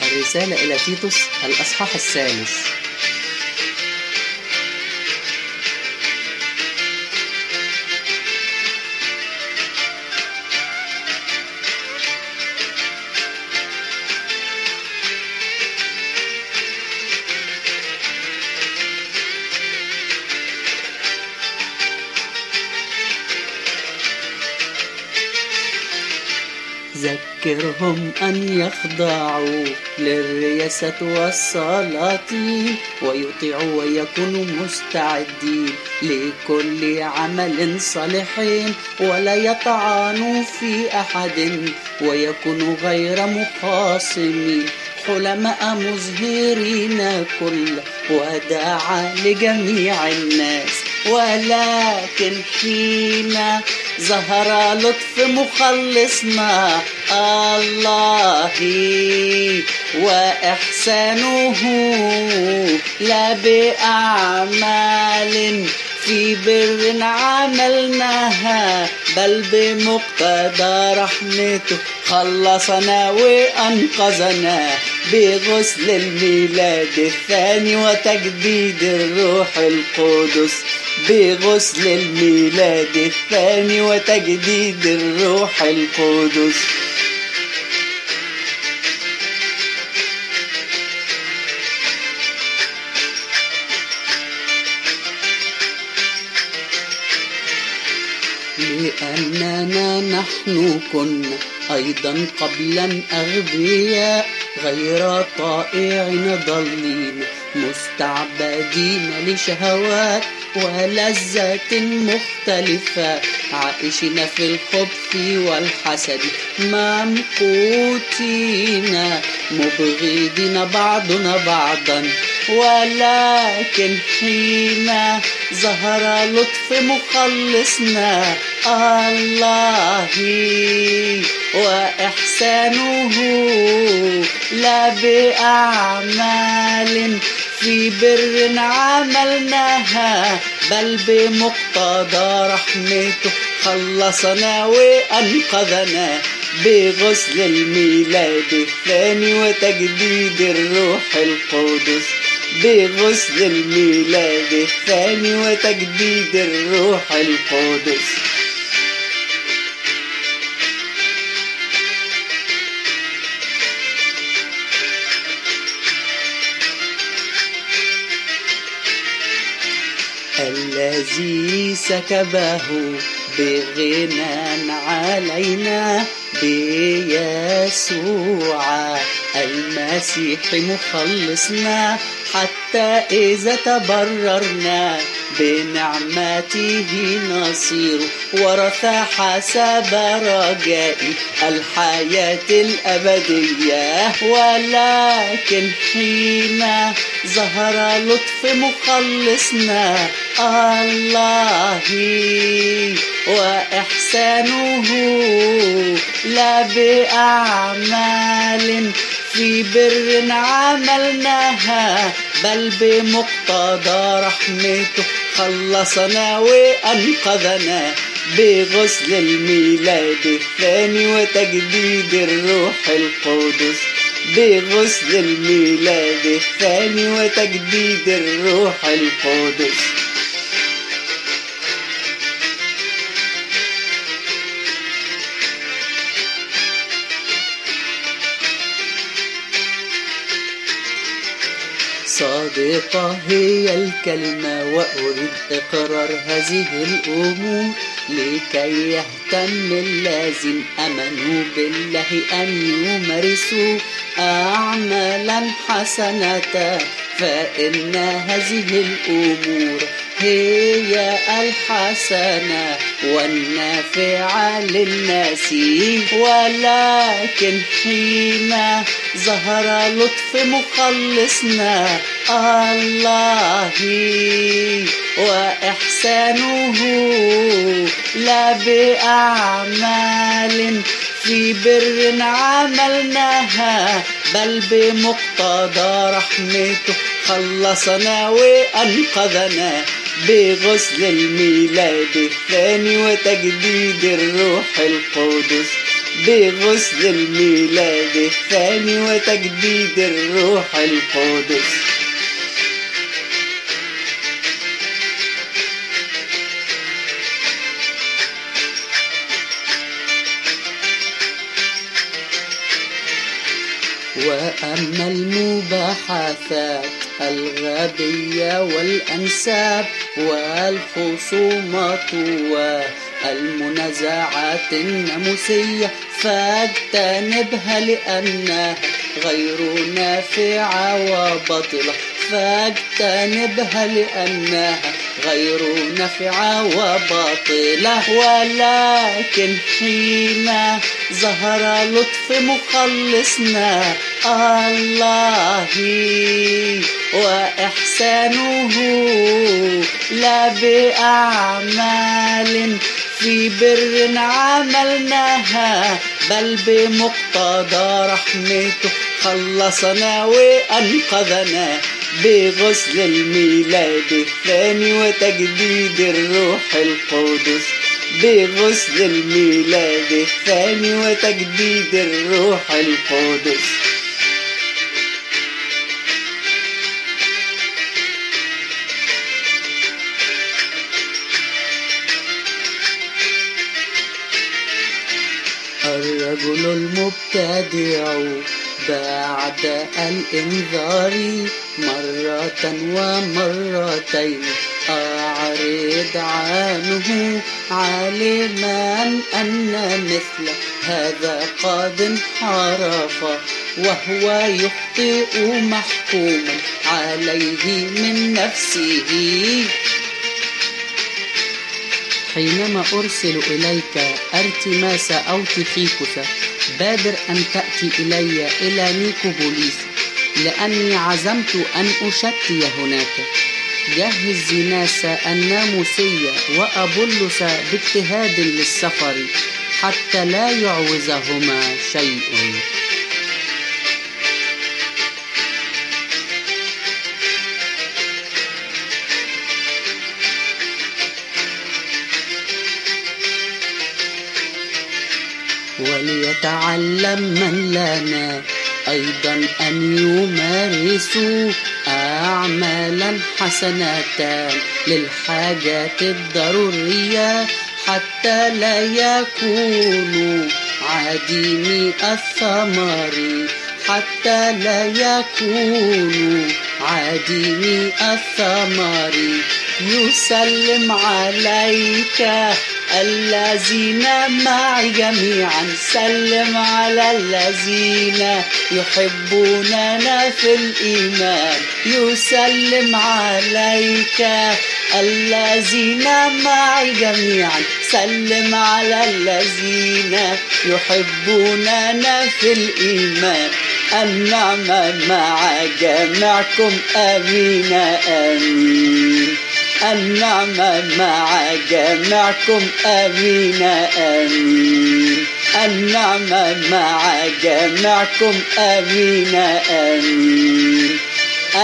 الرسالة إلى تيتوس الأصحاح 3. ذكرهم أن يخضعوا للرياسة والسلاطين ويطيعوا ويكونوا مستعدين لكل عمل صالحين، ولا يطعنوا في أحد ويكونوا غير مخاصمين، حلماء مظهرين كل وداعا لجميع الناس. ولكن حين ظهر لطف مخلصنا الله وإحسانه لا بأعمال في بر عملناها، بل بمقتضى رحمته خلصنا وأنقذنا بغسل الميلاد الثاني وتجديد الروح القدس، بغسل الميلاد الثاني وتجديد الروح القدس. لأننا نحن كنا أيضا قبلا أغبياء غير طائعين ضالين مستعبدين لشهوات ولذات مختلفة، عائشين في الخبث والحسد ممقوتين مبغضين بعضنا بعضا. ولكن حين ظهر لطف مخلصنا الله وإحسانه لا بأعمال في بر عملناها، بل بمقتضى رحمته خلصنا وأنقذنا بغسل الميلاد الثاني وتجديد الروح القدس، بغسل الميلاد الثاني وتجديد الروح القدس. الذي سكبه بغنى علينا بيسوع المسيح مخلصنا، حتى إذا تبررنا بنعمته نصير ورثة حسب رجائي الحياة الأبدية. ولكن حين ظهر لطف مخلصنا الله وإحسانه لا بأعمال في بر عملناها، بل بمقتضى رحمته خلصنا وأنقذنا بغسل الميلاد الثاني وتجديد الروح القدس، بغسل الميلاد الثاني وتجديد الروح القدس. صادقة هي الكلمة وأريد إقرار هذه الأمور، لكي يهتم الذين آمنوا بالله أن يمارسوا أعمالا حسنة، فإن هذه الأمور هي الحسنة والنافعة للناس. ولكن حين ظهر لطف مخلصنا الله وإحسانه لا بأعمال في بر عملناها، بل بمقتضى رحمته خلصنا وأنقذنا بغسل الميلاد الثاني وتجديد الروح القدس، بغسل الميلاد الثاني وتجديد الروح القدس. وأما المباحثات الغبية والأنساب والخصومات والمنازعات الناموسية فاجتنبها لأنها غير نافعة وباطلة، فاجتنبها لأنها غير نافعة وباطلة. ولكن حين ظهر لطف مخلصنا الله وإحسانه لا بأعمال في بر عملناها بل بمقتضى رحمته خلصنا وأنقذنا بغسل الميلاد الثاني وتجديد الروح القدس. بغسل الميلاد الثاني وتجديد الروح القدس. الرجل المبتدع بعد الإنذار مرة ومرتين أعرض عنه عالما أن مثل هذا قد انحرف وهو يخطئ محكوما عليه من نفسه. حينما أرسل إليك أرتماس أو تيخيكوس بادر أن تأتي إلى نيكوبوليس لأني عزمت أن أشتي هناك. جهز زيناس الناموسية وأبولس باجتهاد للسفر حتى لا يعوزهما شيء. وليتعلم من لنا أيضا أن يمارسوا أعمالا حسنة للحاجات الضرورية حتى لا يكونوا عديمي الثمر، حتى لا يكونوا عديمي الثمر. يسلم عليك الذين معي جميعا، سلم على الذين يحبوننا في الإيمان. يسلم عليك الذين معي جميعا، سلم على الذين يحبوننا في الإيمان. النعمة مع جميعكم، آمين آمين. النعمة مع جميعكم، آمين آمين. النعمة مع جميعكم، آمين آمين.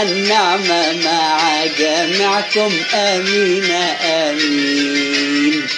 النعمة مع جميعكم، آمين آمين.